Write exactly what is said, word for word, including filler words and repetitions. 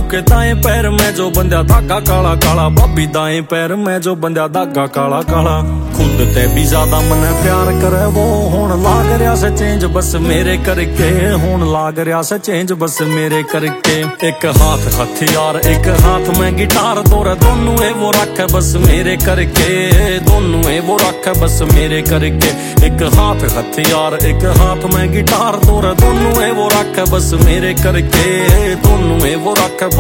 के दाएं पैर में जो बंदा धागा काला काला, भाभी दाएं पैर में जो बंदा धागा काला काला। खुद ते भी ज्यादा मने प्यार करे वो, हुण लाग रहा से चेंज बस मेरे करके, हुण लाग रहा से चेंज बस मेरे करके। एक हाथ हथियार एक हाथ में गिटार, तोरा दोनों है वो रखे बस मेरे करके, दोनों है वो रखे बस मेरे करके। एक हाथ हथियार एक हाथ में गिटार, तोरा दोनों है वो रखे बस मेरे करके, दोनों है वो रखे।